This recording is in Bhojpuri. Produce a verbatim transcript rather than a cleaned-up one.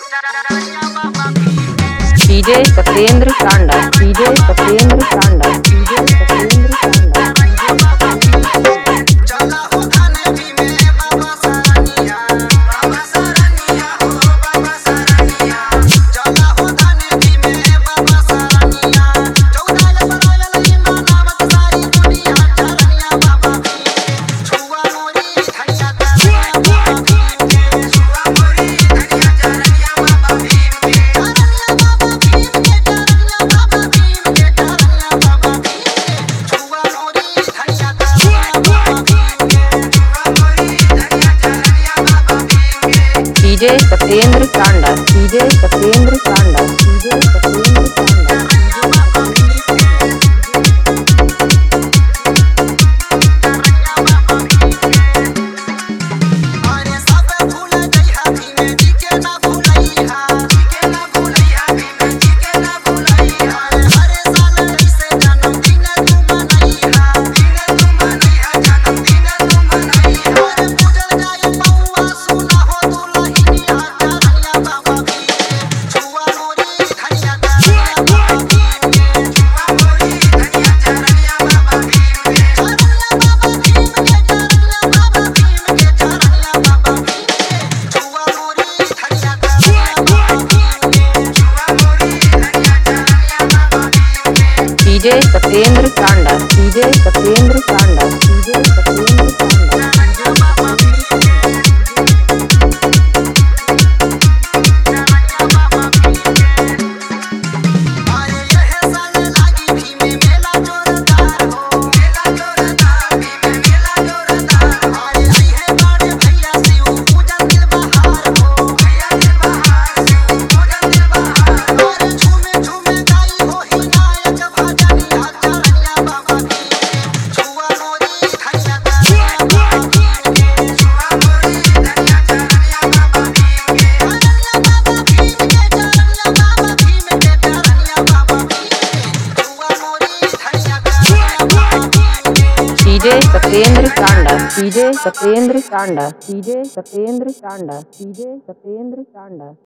DJ Satyendra Sanda, DJ Satyendra Sanda, DJ Satyendra Sanda. DJ Satyendra Sanda, DJ Satyendra Sanda, DJ Satyendra Sanda. DJ Satyendra Sanda, DJ Satyendra Sanda, DJ Satyendra Sanda. DJ Satyendra Sanda, DJ Satyendra Sanda, DJ Satyendra Sanda, DJ Satyendra Sanda.